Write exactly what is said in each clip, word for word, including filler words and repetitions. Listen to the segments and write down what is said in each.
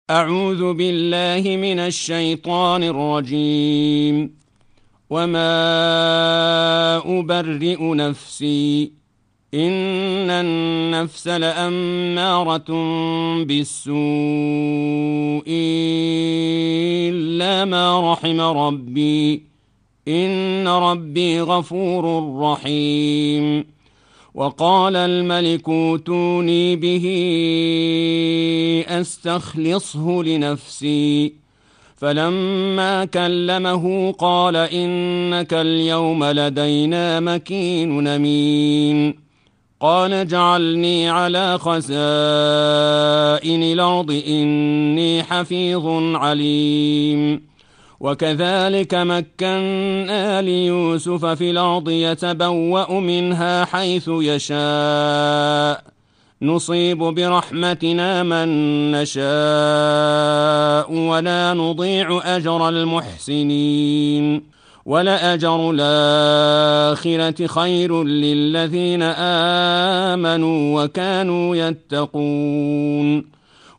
أعوذ بالله من الشيطان الرجيم. وما أبرئ نفسي إن النفس لأمارة بالسوء إلا ما رحم ربي إن ربي غفور رحيم. وقال الملك اوتوني به أستخلصه لنفسي فلما كلمه قال إنك اليوم لدينا مكين أمين. قال اجعلني على خزائن الأرض إني حفيظ عليم. وكذلك مكنا ليوسف في الأرض يتبوأ منها حيث يشاء نصيب برحمتنا من نشاء ولا نضيع أجر المحسنين. ولأجر الآخرة خير للذين آمنوا وكانوا يتقون.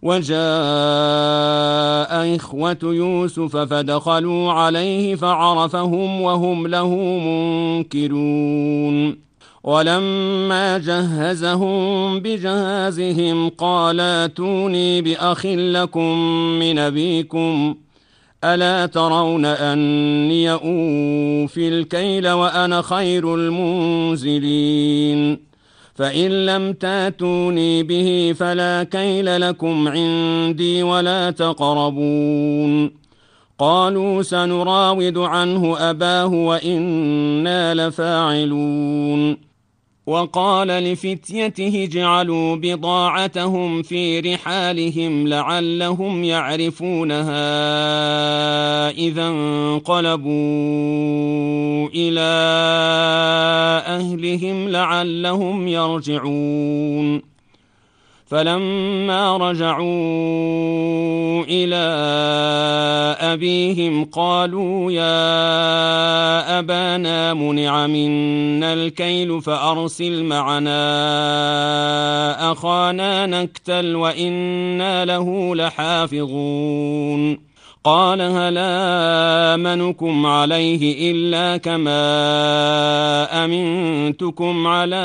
وجاء إخوة يوسف فدخلوا عليه فعرفهم وهم له منكرون. ولما جهزهم بجهازهم قال ائتوني بأخ لكم من أبيكم ألا ترون أني أوفي الكيل وأنا خير المنزلين. فإن لم تاتوني به فلا كيل لكم عندي ولا تقربون. قالوا سنراود عنه أباه وإنا لفاعلون. وقال لفتيته اجعلوا بضاعتهم في رحالهم لعلهم يعرفونها إذا انقلبوا إلى أهلهم لعلهم يرجعون. فلما رجعوا إلى أبيهم قالوا يا أبانا منع منا الكيل فأرسل معنا أخانا نكتل وإنا له لحافظون. قال هل آمنكم عليه إلا كما أمنتكم على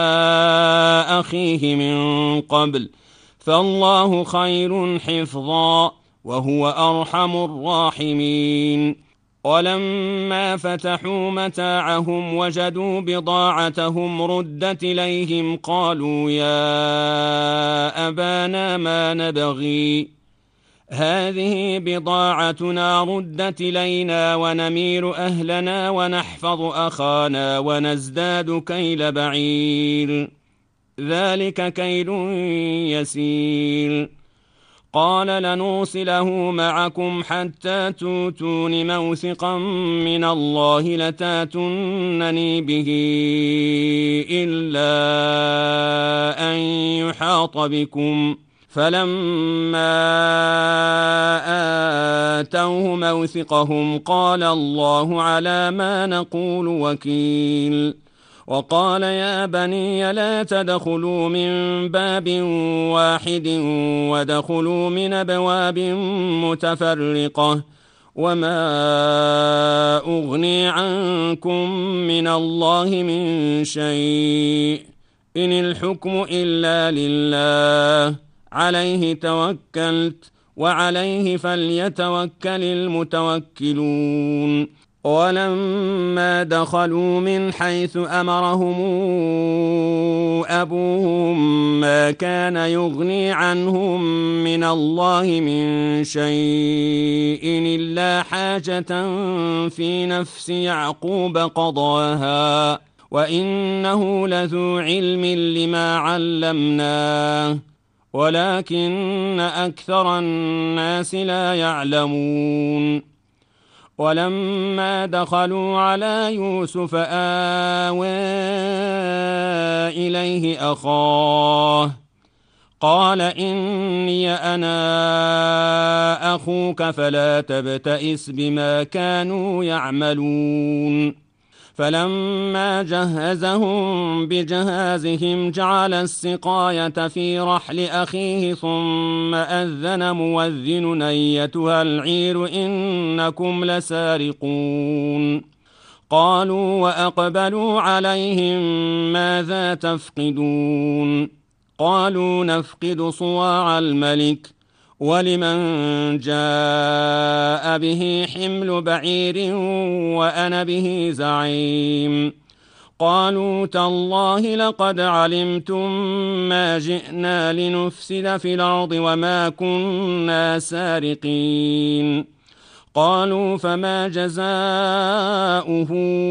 أخيه من قبل فالله خير حفظا وهو أرحم الراحمين. ولما فتحوا متاعهم وجدوا بضاعتهم ردت إليهم قالوا يا أبانا ما نبغي هذه بضاعتنا ردت إلينا ونمير أهلنا ونحفظ أخانا ونزداد كيل بعير ذلك كيل يسير. قال لنرسله معكم حتى توتون موثقا من الله لتاتونني به إلا أن يحاط بكم. فلما آتوه موثقهم قال الله على ما نقول وكيل. وقال يا بني لا تدخلوا من باب واحد ودخلوا من أبواب متفرقة وما أغني عنكم من الله من شيء إن الحكم إلا لله عليه توكلت وعليه فليتوكل المتوكلون. ولما دخلوا من حيث أمرهم أبوهم ما كان يغني عنهم من الله من شيء إلا حاجة في نفس يعقوب قضاها وإنه لذو علم لما علمناه ولكن أكثر الناس لا يعلمون. ولما دخلوا على يوسف آوى إليه أخاه قال إني أنا أخوك فلا تبتئس بما كانوا يعملون. فلما جهزهم بجهازهم جعل السقاية في رحل أخيه ثم أذن مؤذن أيتها العير إنكم لسارقون قالوا وأقبلوا عليهم ماذا تفقدون قالوا نفقد صواع الملك ولمن جاء به حمل بعير وأنا به زعيم قالوا تالله لقد علمتم ما جئنا لنفسد في الأرض وما كنا سارقين قالوا فما جزاؤه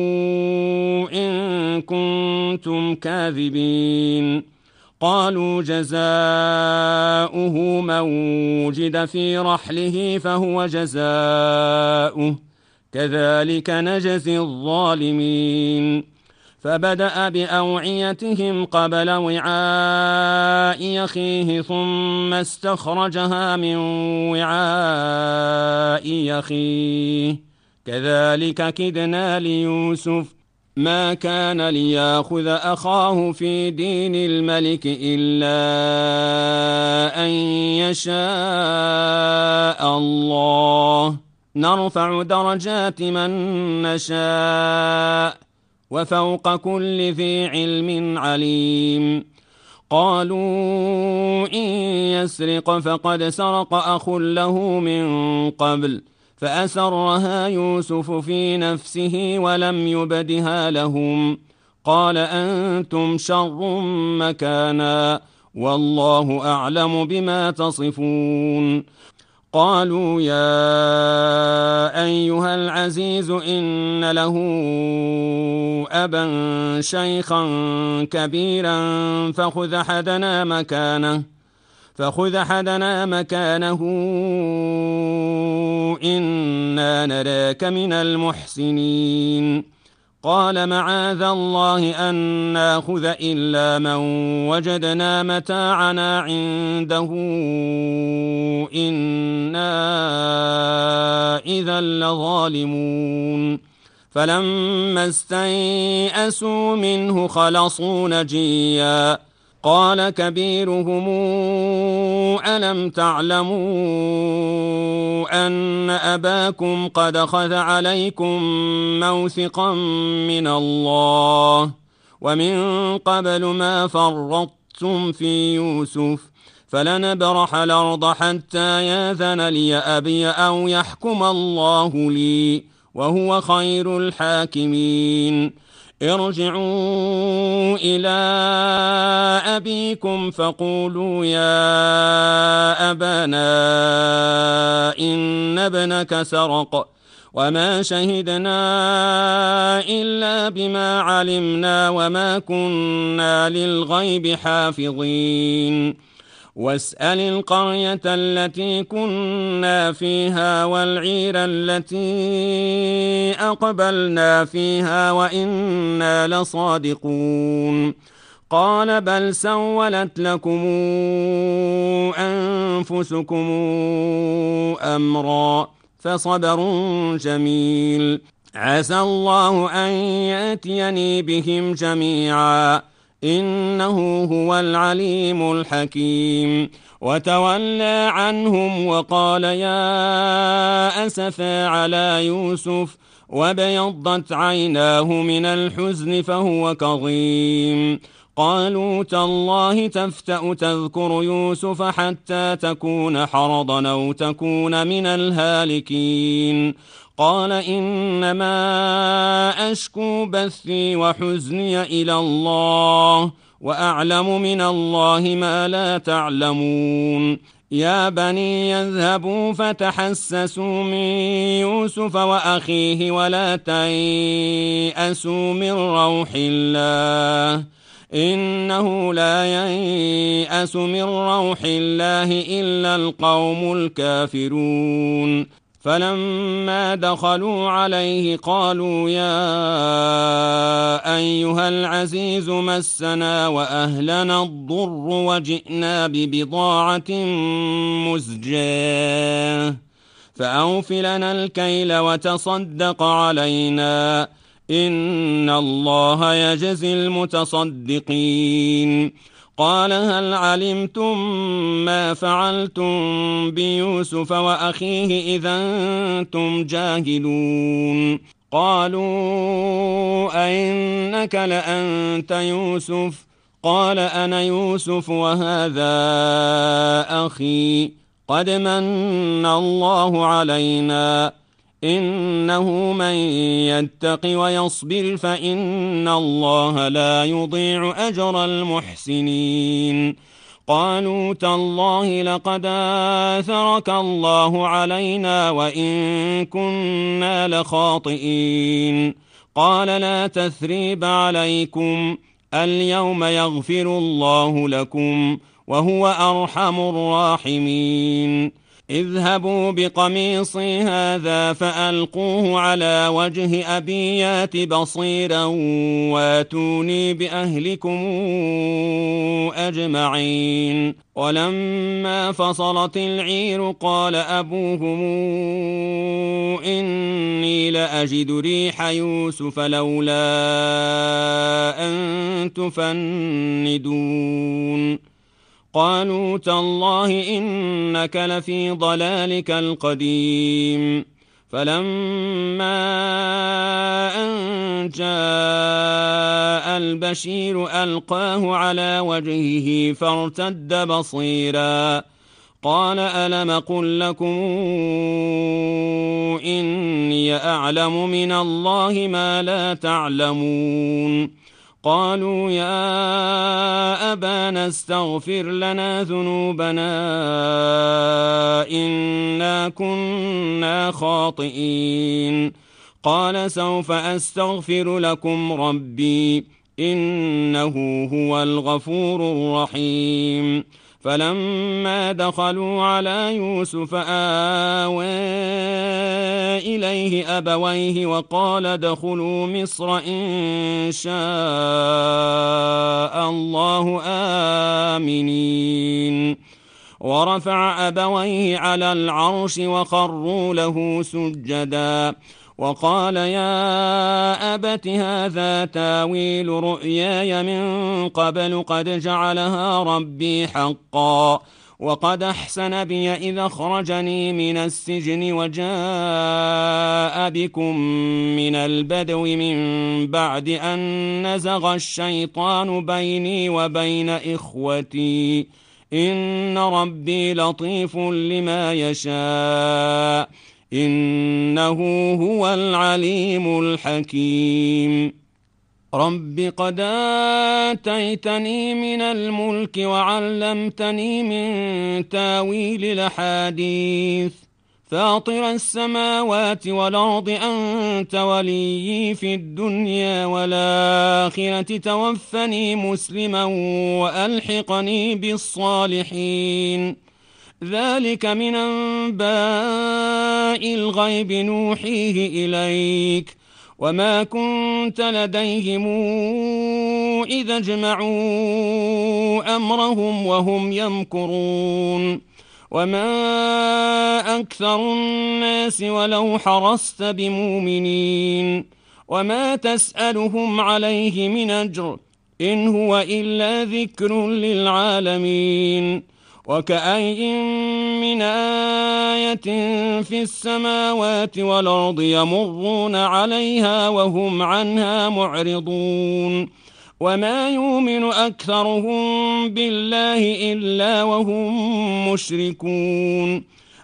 إن كنتم كاذبين قالوا جزاؤه من وجد في رحله فهو جزاؤه كذلك نجزي الظالمين فبدأ بأوعيتهم قبل وعاء أخيه ثم استخرجها من وعاء أخيه كذلك كدنا ليوسف ما كان ليأخذ أخاه في دين الملك إلا أن يشاء الله نرفع درجات من نشاء وفوق كل ذي علم عليم قالوا إن يسرق فقد سرق أخ له من قبل فأسرها يوسف في نفسه ولم يبدها لهم قال أنتم شر مكانا والله أعلم بما تصفون قالوا يا أيها العزيز إن له أبا شيخا كبيرا فخذ أحدنا مكانه فخذ أحدنا مكانه إنا نراك من المحسنين قال معاذ الله أن ناخذ إلا من وجدنا متاعنا عنده إنا إذا لظالمون فلما استيئسوا منه خلصوا نجيا قال كبيرهم ألم تعلموا أن أباكم قد أخذ عليكم موثقا من الله ومن قبل ما فرطتم في يوسف فلنبرح الأرض حتى ياذن لي أبي أو يحكم الله لي وهو خير الحاكمين ارجعوا إلى أبيكم فقولوا يا أبانا إن ابنك سرق وما شهدنا إلا بما علمنا وما كنا للغيب حافظين واسأل القرية التي كنا فيها والعير التي أقبلنا فيها وإنا لصادقون قال بل سولت لكم أنفسكم أمرا فصبر جميل عسى الله أن يأتيني بهم جميعا إنه هو العليم الحكيم وتولى عنهم وقال يا أسفا على يوسف وابيضت عيناه من الحزن فهو كظيم قالوا تالله تفتأ تذكر يوسف حتى تكون حرضا أو تكون من الهالكين قال إنما أشكو بثي وحزني إلى الله وأعلم من الله ما لا تعلمون يا بني يذهبوا فتحسسوا من يوسف وأخيه ولا تيأسوا من روح الله إنه لا ييأس من روح الله إلا القوم الكافرون فلما دخلوا عليه قالوا يا أيها العزيز مسنا وأهلنا الضر وجئنا ببضاعة مزجاة فأوف لنا الكيل وتصدق علينا إن الله يجزي المتصدقين. قال هل علمتم ما فعلتم بيوسف وأخيه إذا أنتم جاهلون؟ قالوا أئنك لأنت يوسف؟ قال أنا يوسف وهذا أخي قد من الله علينا إنه من يتق ويصبر فإن الله لا يضيع أجر المحسنين. قالوا تالله لقد آثرك الله علينا وإن كنا لخاطئين. قال لا تثريب عليكم اليوم يغفر الله لكم وهو أرحم الراحمين. اذهبوا بقميصي هذا فألقوه على وجه أبي يات بصيرا واتوني بأهلكم أجمعين. ولما فصلت العير قال أبوهم إني لأجد ريح يوسف لولا أن تفندون. قالوا تالله إنك لفي ضلالك القديم. فلما أن جاء البشير ألقاه على وجهه فارتد بصيرا. قال ألم قل لكم إني أعلم من الله ما لا تعلمون؟ قالوا يا أبانا استغفر لنا ذنوبنا إنا كنا خاطئين. قال سوف أستغفر لكم ربي إنه هو الغفور الرحيم. فلما دخلوا على يوسف آوى إليه أبويه وقال ادخلوا مصر إن شاء الله آمنين. ورفع أبويه على العرش وخروا له سجدا وقال يا أبت هذا تاويل رؤياي من قبل قد جعلها ربي حقا وقد أحسن بي إذا أخرجني من السجن وجاء بكم من البدو من بعد أن نزغ الشيطان بيني وبين إخوتي إن ربي لطيف لما يشاء إنه هو العليم الحكيم. رب قد آتيتني من الملك وعلمتني من تاويل الأحاديث فاطر السماوات والأرض أنت وليي في الدنيا والآخرة توفني مسلما وألحقني بالصالحين. ذلك من أنباء الغيب نوحيه إليك وما كنت لديهم إذا اجمعوا أمرهم وهم يمكرون. وما أكثر الناس ولو حرصت بمؤمنين وما تسألهم عليه من أجر إن هو إلا ذكر للعالمين. وكأي من آية في السماوات والأرض يمرون عليها وهم عنها معرضون. وما يؤمن أكثرهم بالله إلا وهم مشركون.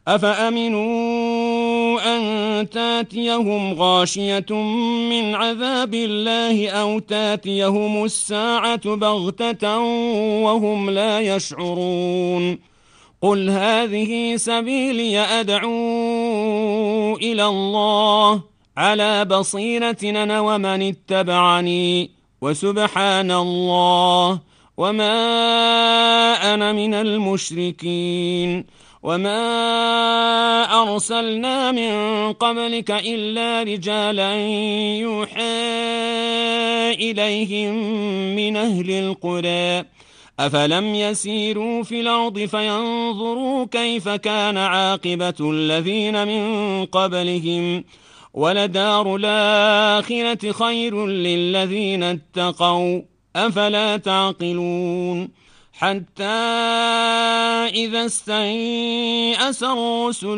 أفأمنوا أن تاتيهم غاشية من عذاب الله أو تاتيهم الساعة بغتة وهم لا يشعرون. قل هذه سبيلي أدعو إلى الله على بصيرة أنا ومن اتبعني وسبحان الله وما أنا من المشركين. وما أرسلنا من قبلك إلا رجالا يوحى إليهم من أهل القرى أفلم يسيروا في الأرض فينظروا كيف كان عاقبة الذين من قبلهم ولدار الآخرة خير للذين اتقوا أفلا تعقلون حتى إذا استيأس الرسل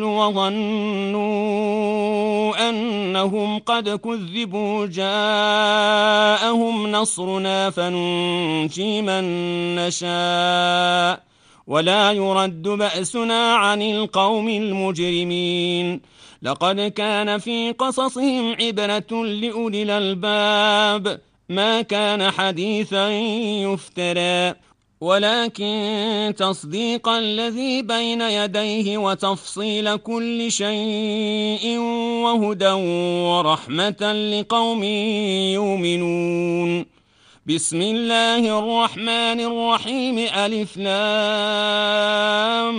وظنوا أنهم قد كذبوا جاءهم نصرنا فننجي من نشاء ولا يرد بأسنا عن القوم المجرمين لقد كان في قصصهم عبرة لأولي الألباب ما كان حديثا يفترى ولكن تصديق الذي بين يديه وتفصيل كل شيء وهدى ورحمة لقوم يؤمنون بسم الله الرحمن الرحيم ألف لام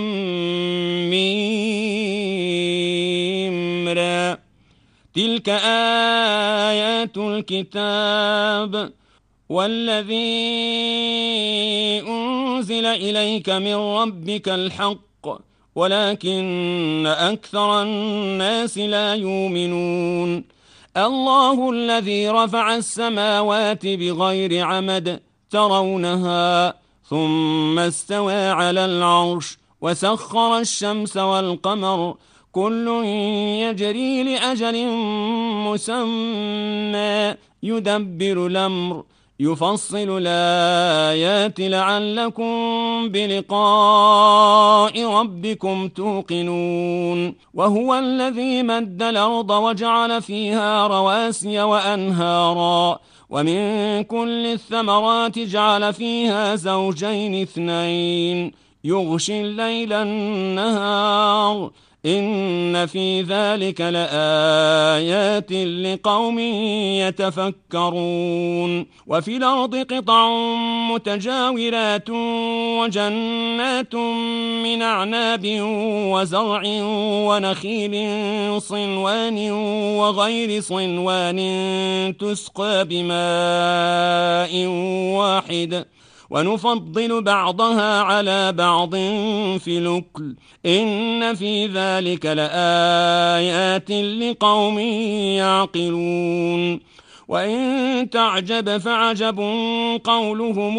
ميم را تلك آيات الكتاب والذي أنزل إليك من ربك الحق ولكن أكثر الناس لا يؤمنون الله الذي رفع السماوات بغير عمد ترونها ثم استوى على العرش وسخر الشمس والقمر كل يجري لأجل مسمى يدبر الأمر يفصل الآيات لعلكم بلقاء ربكم توقنون وهو الذي مد الأرض وجعل فيها رواسي وأنهارا ومن كل الثمرات جعل فيها زوجين اثنين يغشي الليل النهار إن في ذلك لآيات لقوم يتفكرون وفي الأرض قطع متجاورات وجنات من أعناب وزرع ونخيل صنوان وغير صنوان تسقى بماء واحد ونفضل بعضها على بعض في الأكل إن في ذلك لآيات لقوم يعقلون وإن تعجب فعجب قولهم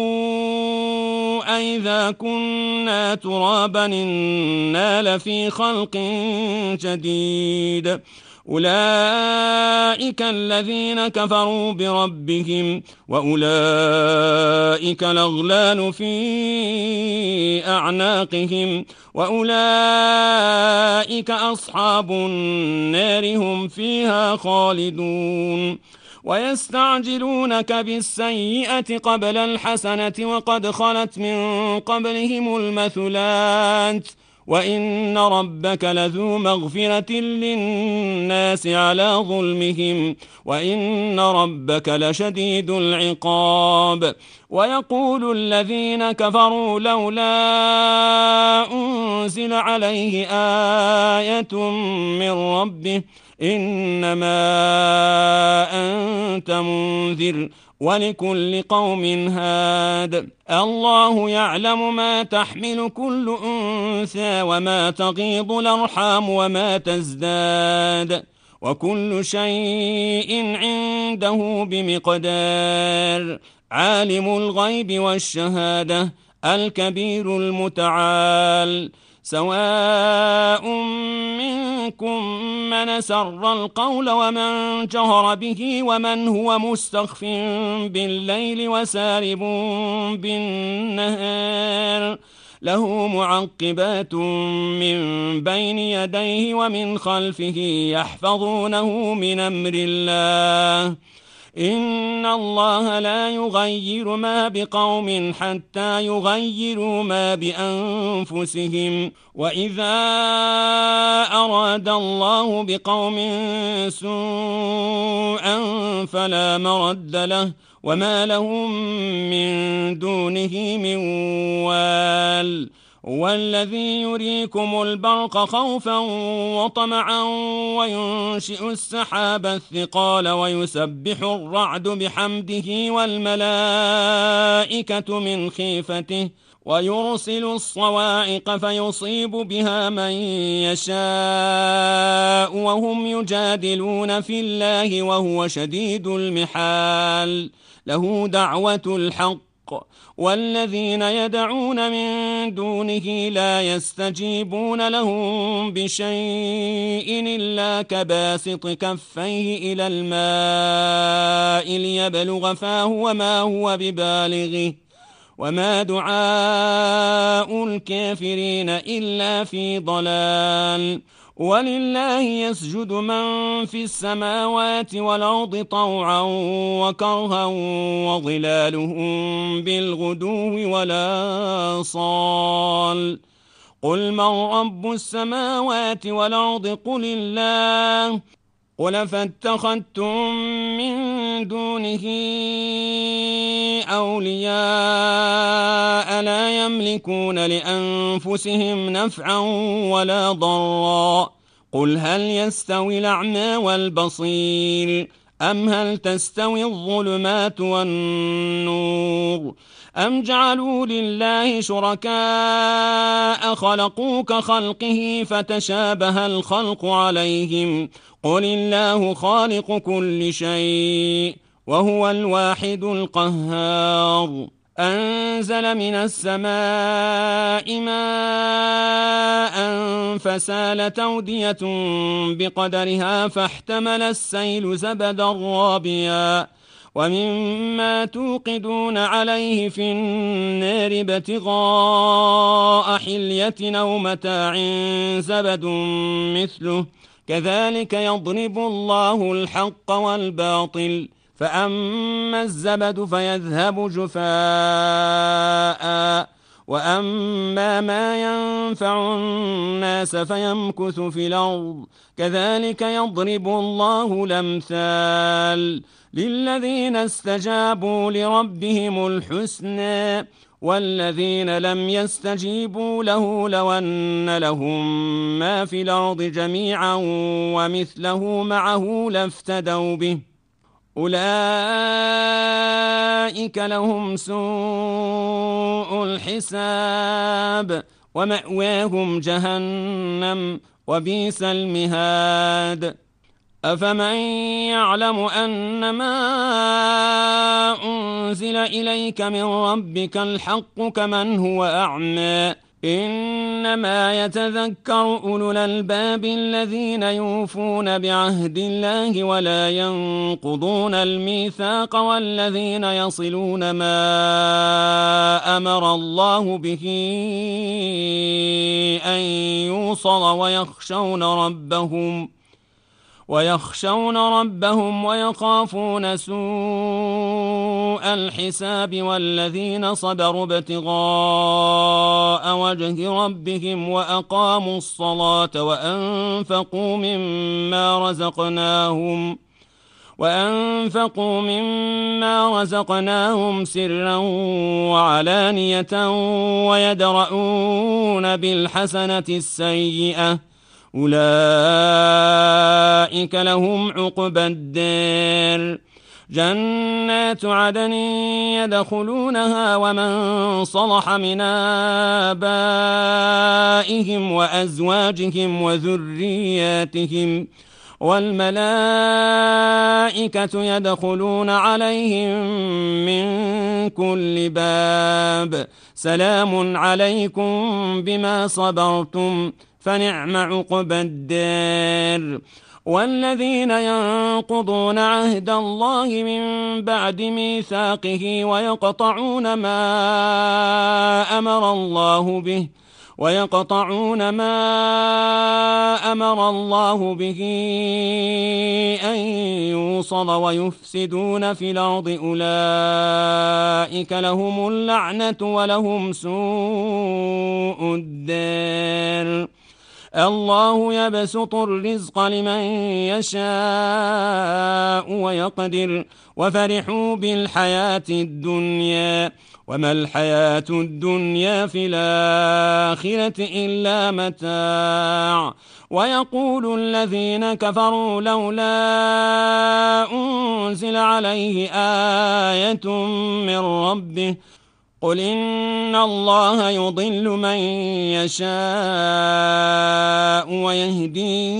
أئذا كنا ترابا إنا لفي خلق جديد أولئك الذين كفروا بربهم وأولئك الأغلال في أعناقهم وأولئك أصحاب النار هم فيها خالدون ويستعجلونك بالسيئة قبل الحسنة وقد خلت من قبلهم المثلات وإن ربك لذو مغفرة للناس على ظلمهم وإن ربك لشديد العقاب ويقول الذين كفروا لولا أنزل عليه آية من ربه إنما أنت منذر ولكل قوم هاد الله يعلم ما تحمل كل أنثى وما تغيض الأرحام وما تزداد وكل شيء عنده بمقدار عالم الغيب والشهادة الكبير المتعال سواء منكم من سر القول ومن جهر به ومن هو مستخف بالليل وسارب بالنهار له معقبات من بين يديه ومن خلفه يحفظونه من أمر الله إن الله لا يغير ما بقوم حتى يغيروا ما بأنفسهم وإذا أراد الله بقوم سوءا فلا مرد له وما لهم من دونه من وال والذي يريكم البرق خوفا وطمعا وينشئ السحاب الثقال ويسبح الرعد بحمده والملائكة من خيفته ويرسل الصواعق فيصيب بها من يشاء وهم يجادلون في الله وهو شديد المحال. له دعوة الحق والذين يدعون من دونه لا يستجيبون لهم بشيء إلا كباسط كفيه إلى الماء ليبلغ فاه وما هو ببالغه وما دعاء الكافرين إلا في ضلال. ولله يسجد من في السماوات والأرض طوعا وكرها وظلالهم بالغدو والآصال. قل من رب السماوات والأرض قل الله. قل فاتخذتم من دونه أولياء لا يملكون لأنفسهم نفعا ولا ضرا. قل هل يستوي الأعمى والبصير أم هل تستوي الظلمات والنور أم جعلوا لله شركاء خلقوا كخلقه فتشابه الخلق عليهم. قل الله خالق كل شيء وهو الواحد القهار. أنزل من السماء ماء فسالت أودية بقدرها فاحتمل السيل زبدا رابيا ومما توقدون عليه في النار ابتغاء حلية أو متاع زبد مثله كذلك يضرب الله الحق والباطل. فأما الزبد فيذهب جفاء وأما ما ينفع الناس فيمكث في الأرض كذلك يضرب الله الأمثال. للذين استجابوا لربهم الحسنى والذين لم يستجيبوا له لو أن لهم ما في الأرض جميعا ومثله معه لافتدوا به أولئك لهم سوء الحساب ومأواهم جهنم وبئس المهاد. أفمن يعلم أن ما أنزل إليك من ربك الحق كمن هو أعمى إنما يتذكر أولو الألباب الذين يوفون بعهد الله ولا ينقضون الميثاق والذين يصلون ما أمر الله به أن يوصل ويخشون ربهم ويخشون ربهم ويخافون سوء الحساب والذين صبروا ابتغاء وجه ربهم وأقاموا الصلاة وأنفقوا مما رزقناهم وأنفقوا مما رزقناهم سرا وعلانية ويدرؤون بالحسنة السيئة أولئك لهم عقبى الدار. جنات عدن يدخلونها ومن صلح من آبائهم وأزواجهم وذرياتهم والملائكة يدخلون عليهم من كل باب سلام عليكم بما صبرتم فنعم عقبى الدار. والذين ينقضون عهد الله من بعد ميثاقه ويقطعون ما أمر الله به ويقطعون ما أمر الله به أن يوصل ويفسدون في الأرض أولئك لهم اللعنة ولهم سوء الدار. الله يبسط الرزق لمن يشاء ويقدر وفرحوا بالحياة الدنيا وما الحياة الدنيا في الآخرة إلا متاع. ويقول الذين كفروا لولا أنزل عليه آية من ربه قل إن الله يضل من يشاء ويهدي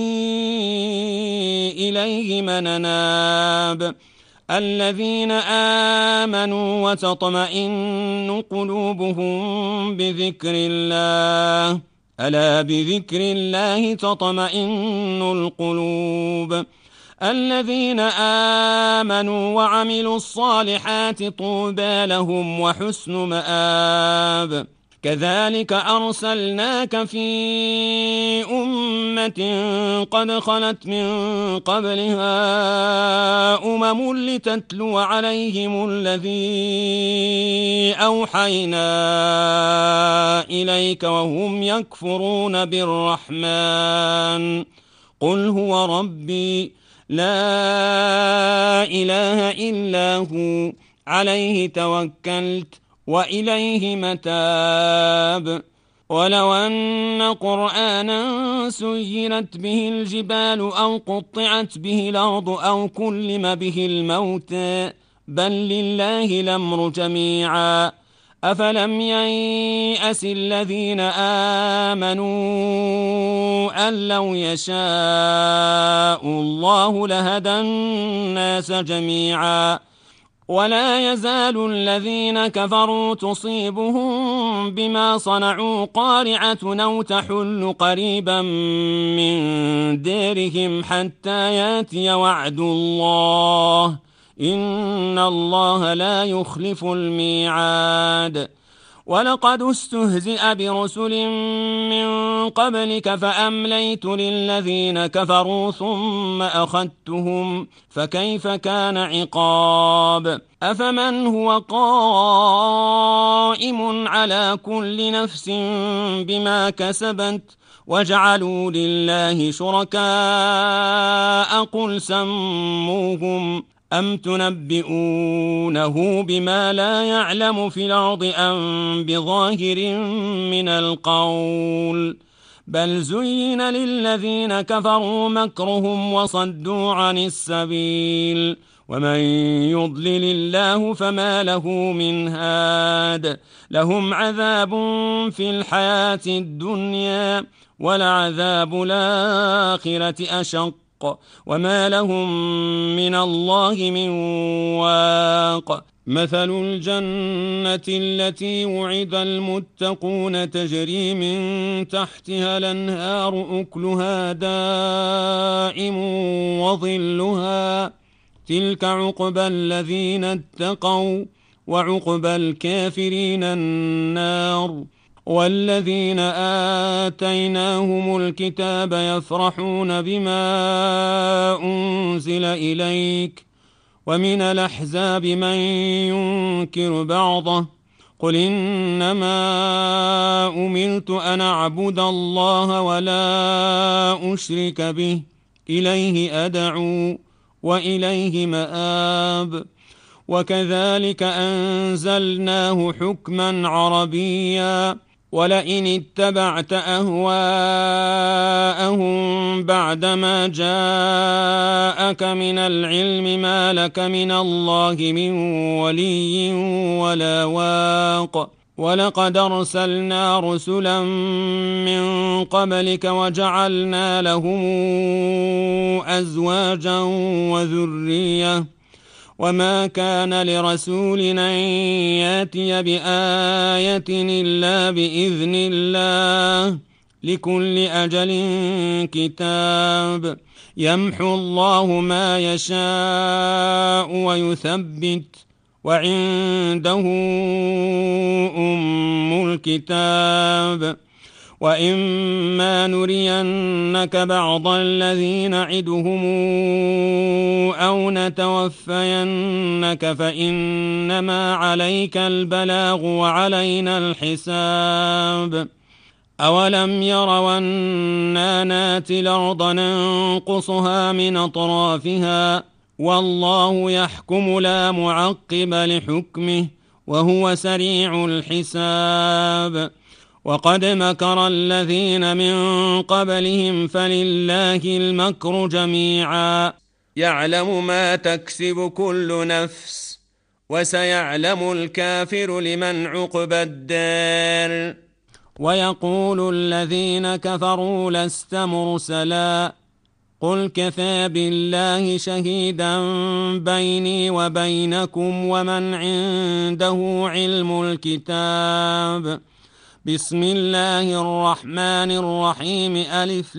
إليه من أناب الذين آمنوا وتطمئن قلوبهم بذكر الله ألا بذكر الله تطمئن القلوب الذين آمنوا وعملوا الصالحات طوبى لهم وحسن مآب كذلك أرسلناك في أمة قد خلت من قبلها أمم لتتلو عليهم الذي أوحينا إليك وهم يكفرون بالرحمن قل هو ربي لا إله إلا هو عليه توكلت وإليه متاب ولو أن قرآنا سيرت به الجبال أو قطعت به الأرض أو كلم به الموتى بل لله الأمر جميعا أفلم ييأس الذين آمنوا أن لو يشاء الله لهدى الناس جميعا ولا يزال الذين كفروا تصيبهم بما صنعوا قارعة أو تحل قريبا من ديرهم حتى ياتي وعد الله إن الله لا يخلف الميعاد ولقد استهزئ برسل من قبلك فأمليت للذين كفروا ثم أخذتهم فكيف كان عقاب أفمن هو قائم على كل نفس بما كسبت وجعلوا لله شركاء قل سموهم أم تنبئونه بما لا يعلم في الأرض أم بظاهر من القول بل زين للذين كفروا مكرهم وصدوا عن السبيل ومن يضلل الله فما له من هاد لهم عذاب في الحياة الدنيا ولعذاب الآخرة أشق وما لهم من الله من واق مثل الجنة التي وعد المتقون تجري من تحتها الأنهار أكلها دائم وظلها تلك عقبى الذين اتقوا وعقبى الكافرين النار والذين آتيناهم الكتاب يفرحون بما أنزل إليك ومن الأحزاب من ينكر بعضه قل إنما أمرت أن أعبد الله ولا أشرك به إليه أدعو وإليه مآب وكذلك أنزلناه حكما عربيا ولئن اتبعت أهواءهم بعدما جاءك من العلم ما لك من الله من ولي ولا واق ولقد أرسلنا رسلا من قبلك وجعلنا لهم أزواجا وذرية وما كان لرسول أن ياتي بآية إلا بإذن الله لكل أجل كتاب يمحو الله ما يشاء ويثبت وعنده أم الكتاب وإما نرينك بعض الذي نعدهم أو نتوفينك فإنما عليك البلاغ وعلينا الحساب أولم يروا أنا ناتي الأرض ننقصها من أطرافها والله يحكم لا معقب لحكمه وهو سريع الحساب وقد مكر الذين من قبلهم فلله المكر جميعا يعلم ما تكسب كل نفس وسيعلم الكافر لمن عقبى الدار. ويقول الذين كفروا لست مرسلا قل كفى بالله شهيدا بيني وبينكم ومن عنده علم الكتاب. بسم الله الرحمن الرحيم. ألف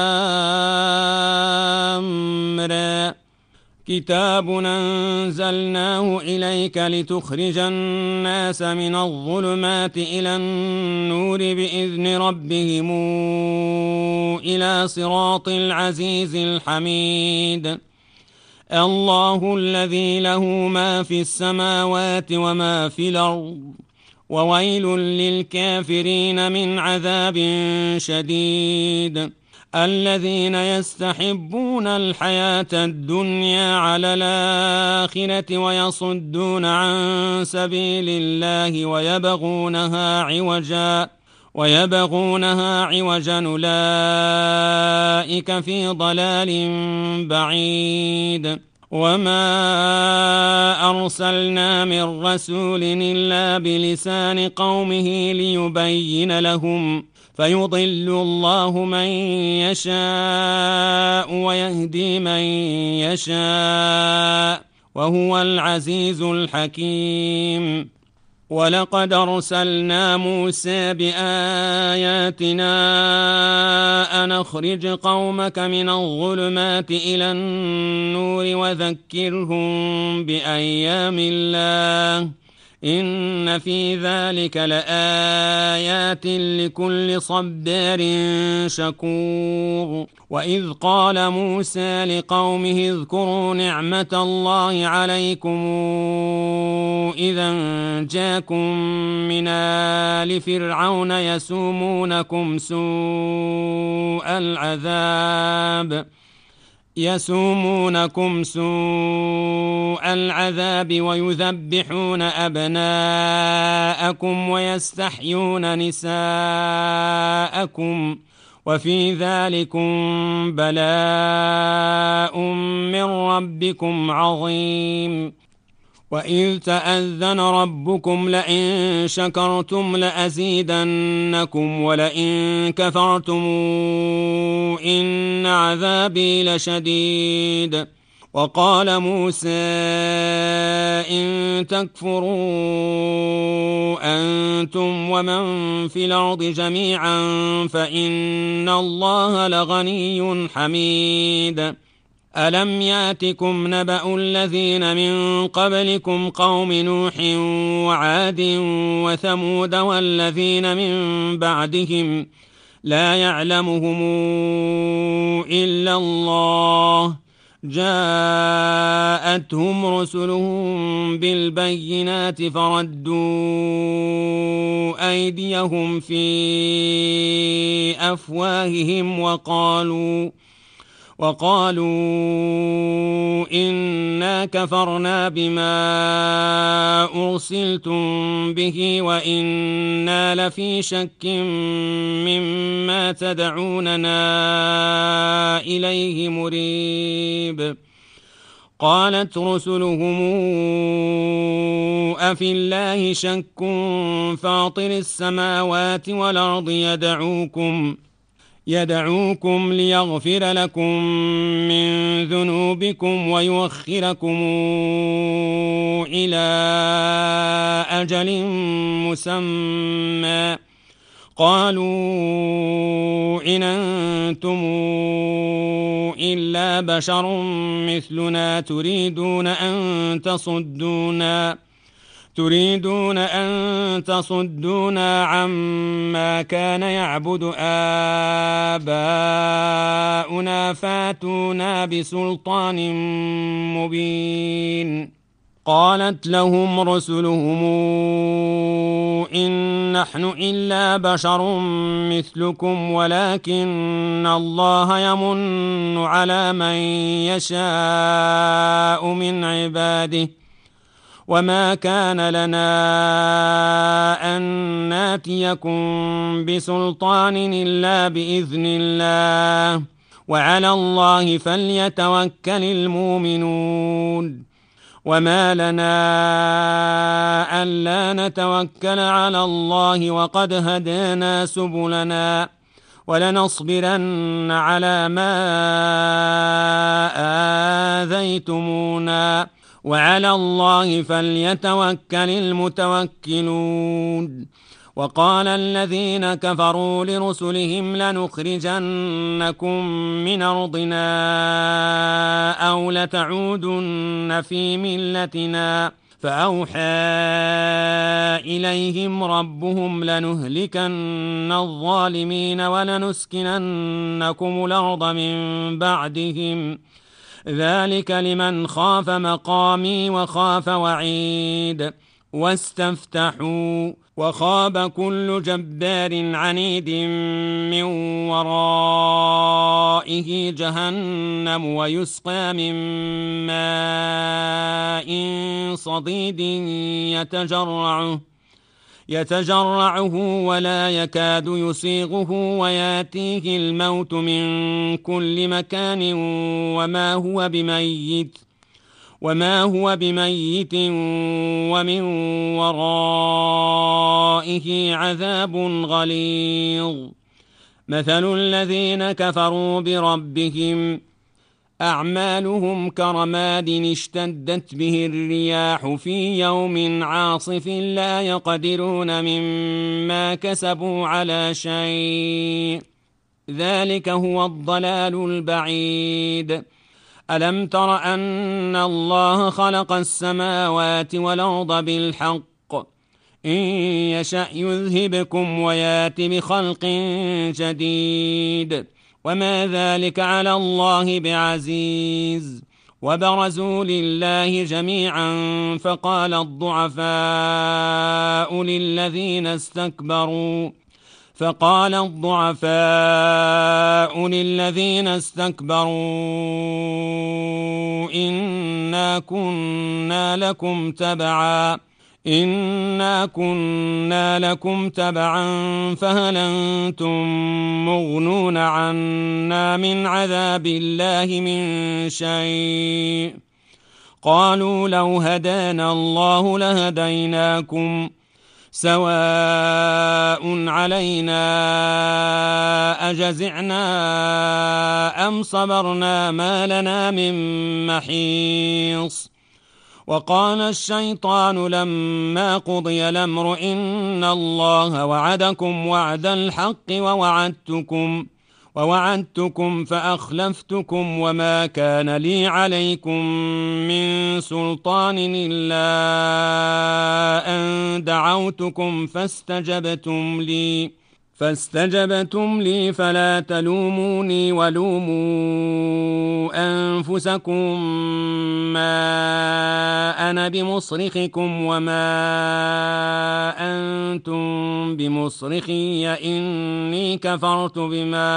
لام را كتاب أنزلناه إليك لتخرج الناس من الظلمات إلى النور بإذن ربهم إلى صراط العزيز الحميد. الله الذي له ما في السماوات وما في الأرض وويل للكافرين من عذاب شديد. الذين يستحبون الحياة الدنيا على الآخرة ويصدون عن سبيل الله ويبغونها عوجا ويبغونها عوجا أولئك في ضلال بعيد. وما أرسلنا من رسول إلا بلسان قومه ليبين لهم فيضل الله من يشاء ويهدي من يشاء وهو العزيز الحكيم. ولقد أرسلنا موسى بآياتنا أن أخرج قومك من الظلمات إلى النور وذكرهم بأيام الله إن في ذلك لآيات لكل صبار شكور. وإذ قال موسى لقومه اذكروا نعمة الله عليكم إذا جاءكم من آل فرعون يسومونكم سوء العذاب يسومونكم سوء العذاب ويذبحون أبناءكم ويستحيون نساءكم وفي ذلكم بلاء من ربكم عظيم. وإذ تأذن ربكم لئن شكرتم لأزيدنكم ولئن كفرتم إن عذابي لشديد. وقال موسى إن تكفروا أنتم ومن في الأرض جميعا فإن الله لغني حميد. ألم ياتكم نبأ الذين من قبلكم قوم نوح وعاد وثمود والذين من بعدهم لا يعلمهم إلا الله جاءتهم رسلهم بالبينات فردوا أيديهم في أفواههم وقالوا وقالوا إنا كفرنا بما أرسلتم به وإنا لفي شك مما تدعوننا إليه مريب. قالت رسلهم أفي الله شك فاطر السماوات والأرض يدعوكم يدعوكم ليغفر لكم من ذنوبكم ويؤخركم إلى أجل مسمى قالوا إن أنتم إلا بشر مثلنا تريدون أن تصدونا تريدون أن تصدونا عما كان يعبد آباؤنا فاتونا بسلطان مبين. قالت لهم رسلهم إن نحن إلا بشر مثلكم ولكن الله يمن على من يشاء من عباده وما كان لنا أن ناتيكم بسلطان إلا بإذن الله وعلى الله فليتوكل المؤمنون. وما لنا ألا نتوكل على الله وقد هدانا سبلنا ولنصبرن على ما آذيتمونا وعلى الله فليتوكل المتوكلون. وقال الذين كفروا لرسلهم لنخرجنكم من أرضنا أو لتعودن في ملتنا فأوحى إليهم ربهم لنهلكن الظالمين ولنسكننكم الأرض من بعدهم ذلك لمن خاف مقامي وخاف وعيد. واستفتحوا وخاب كل جبار عنيد من ورائه جهنم ويسقى من ماء صديد يتجرعه يتجرعه ولا يكاد يسيغه وياتيه الموت من كل مكان وما هو بميت وما هو بميت ومن ورائه عذاب غليظ. مثل الذين كفروا بربهم أعمالهم كرماد اشتدت به الرياح في يوم عاصف لا يقدرون مما كسبوا على شيء ذلك هو الضلال البعيد. ألم تر أن الله خلق السماوات والأرض بالحق إن يشأ يذهبكم ويات بخلق جديد وما ذلك على الله بعزيز. وبرزوا لله جميعا فقال الضعفاء للذين استكبروا فقال الضعفاء للذين استكبروا إنا كنا لكم تبعا إنا كنا لكم تبعا فهل أنتم مغنون عنا من عذاب الله من شيء قالوا لو هدانا الله لهديناكم سواء علينا أجزعنا أم صبرنا ما لنا من محيص. وقال الشيطان لما قضي الأمر إن الله وعدكم وعد الحق ووعدتكم ووعدتكم فأخلفتكم وما كان لي عليكم من سلطان إلا أن دعوتكم فاستجبتم لي فاستجبتم لي فلا تلوموني ولوموا أنفسكم ما أنا بمصرخكم وما أنتم بمصرخي إني كفرت بما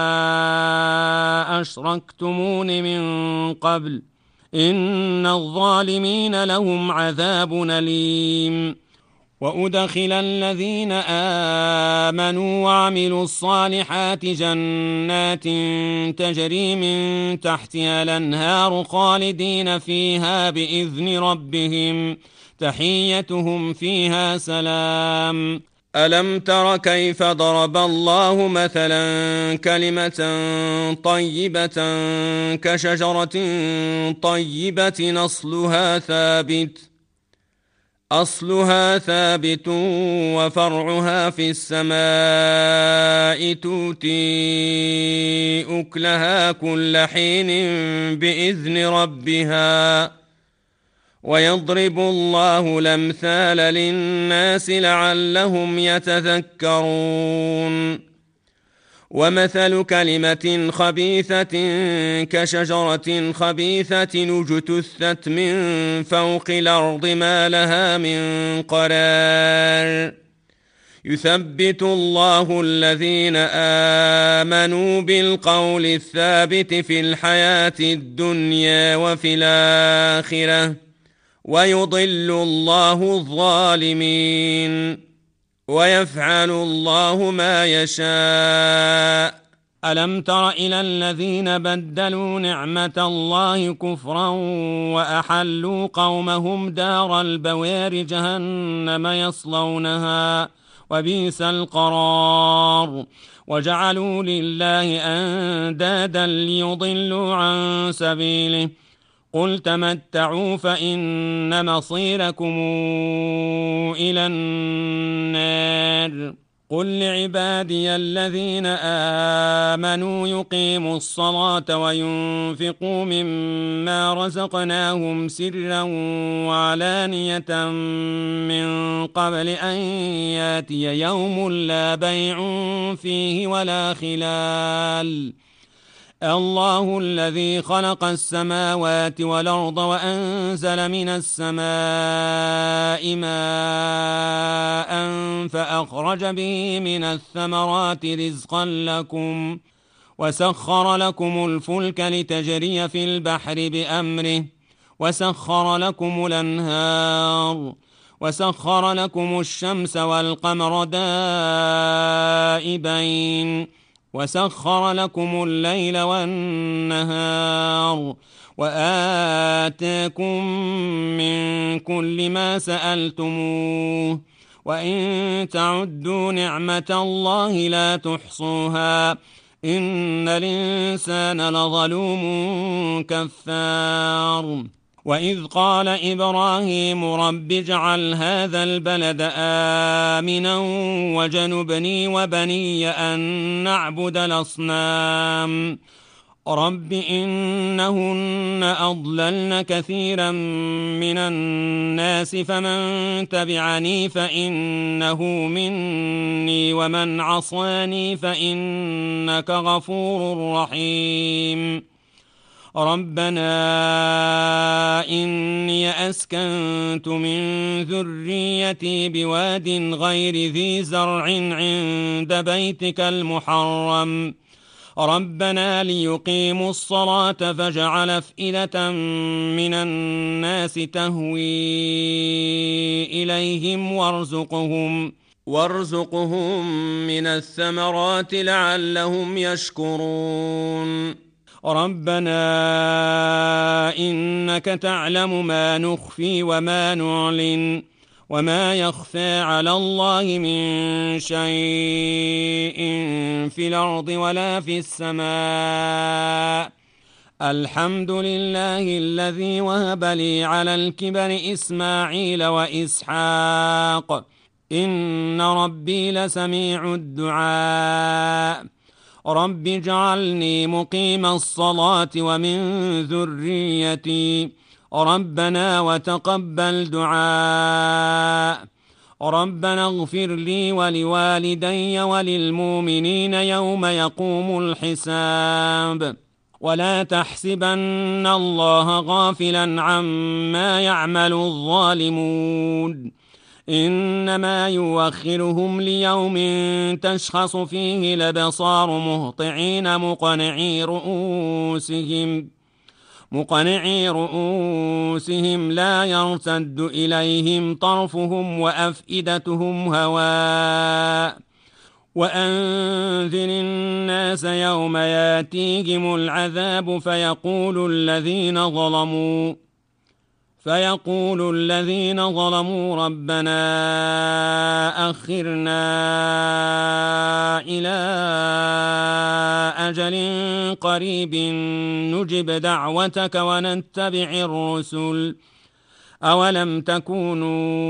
أشركتمون من قبل إن الظالمين لهم عذاب أليم. وأدخل الذين آمنوا وعملوا الصالحات جنات تجري من تحتها الأنهار خالدين فيها بإذن ربهم تحيتهم فيها سلام. ألم تر كيف ضرب الله مثلا كلمة طيبة كشجرة طيبة أصلها ثابت أصلها ثابت وفرعها في السماء تؤتي أكلها كل حين بإذن ربها ويضرب الله الأمثال للناس لعلهم يتذكرون. ومثل كلمة خبيثة كشجرة خبيثة اجتثت من فوق الأرض ما لها من قرار يثبت الله الذين آمنوا بالقول الثابت في الحياة الدنيا وفي الآخرة ويضل الله الظالمين ويفعل الله ما يشاء ألم تر إلى الذين بدلوا نعمة الله كفرا وأحلوا قومهم دار البوار جهنم يصلونها وبئس القرار وجعلوا لله أندادا ليضلوا عن سبيله قل تمتعوا فإن مصيركم إلى النار قل لعبادي الذين آمنوا يقيموا الصلاة وينفقوا مما رزقناهم سرا وعلانية من قبل أن ياتي يوم لا بيع فيه ولا خلال الله الذي خلق السماوات والأرض وأنزل من السماء ماء فأخرج به من الثمرات رزقا لكم وسخر لكم الفلك لتجري في البحر بأمره وسخر لكم الأنهار وسخر لكم الشمس والقمر دائبين وسخر لكم الليل والنهار وآتاكم من كل ما سألتموه وإن تعدوا نعمة الله لا تحصوها إن الإنسان لظلوم كفار وإذ قال إبراهيم رب اجعل هذا البلد آمنا وجنبني وبني أن نعبد الأصنام رب إنهن أضللن كثيرا من الناس فمن تبعني فإنه مني ومن عصاني فإنك غفور رحيم ربنا إني أسكنت من ذريتي بواد غير ذي زرع عند بيتك المحرم ربنا ليقيموا الصلاة فاجعل أفئدة من الناس تهوي إليهم وارزقهم وارزقهم من الثمرات لعلهم يشكرون ربنا إنك تعلم ما نخفي وما نعلن وما يخفى على الله من شيء في الأرض ولا في السماء الحمد لله الذي وهب لي على الكبر إسماعيل وإسحاق إن ربي لسميع الدعاء رب اجعلني مقيم الصلاة ومن ذريتي ربنا وتقبل دعاء ربنا اغفر لي ولوالدي وللمؤمنين يوم يقوم الحساب ولا تحسبن الله غافلا عما يعمل الظالمون إنما يوخرهم ليوم تشخص فيه الأبصار مهطعين مقنعي رؤوسهم مقنعي رؤوسهم لا يرتد إليهم طرفهم وأفئدتهم هواء وأنذر الناس يوم ياتيهم العذاب فيقول الذين ظلموا فيقول الذين ظلموا ربنا أخرنا إلى أجل قريب نجب دعوتك ونتبع الرسل أولم تكونوا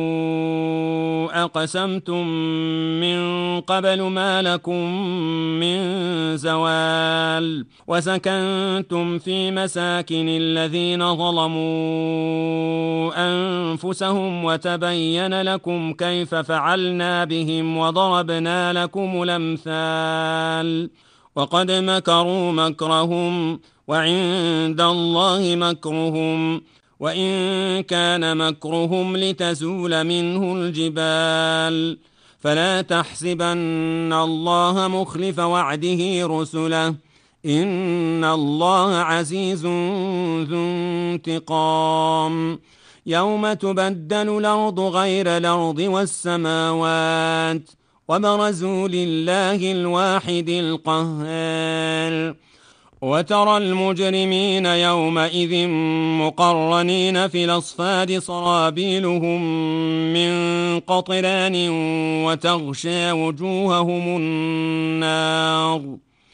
أقسمتم من قبل ما لكم من زوال وسكنتم في مساكن الذين ظلموا أنفسهم وتبين لكم كيف فعلنا بهم وضربنا لكم الأمثال وقد مكروا مكرهم وعند الله مكرهم وإن كان مكرهم لتزول منه الجبال فلا تحسبن الله مخلف وعده رسله إن الله عزيز ذو انتقام يوم تبدل الأرض غير الأرض والسماوات وبرزوا لله الواحد القهار وترى المجرمين يومئذ مقرنين في الأصفاد سرابيلهم من قطران وتغشى وجوههم النار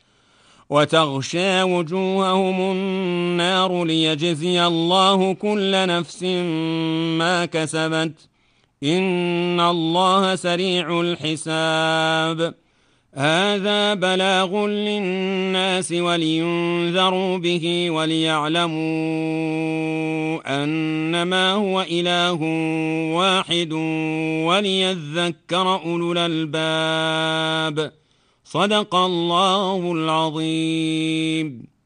وتغشى وجوههم النار ليجزي الله كل نفس ما كسبت إن الله سريع الحساب هذا بلاغ للناس ولينذروا به وليعلموا أنما هو إله واحد وليذكر أولو الألباب صدق الله العظيم.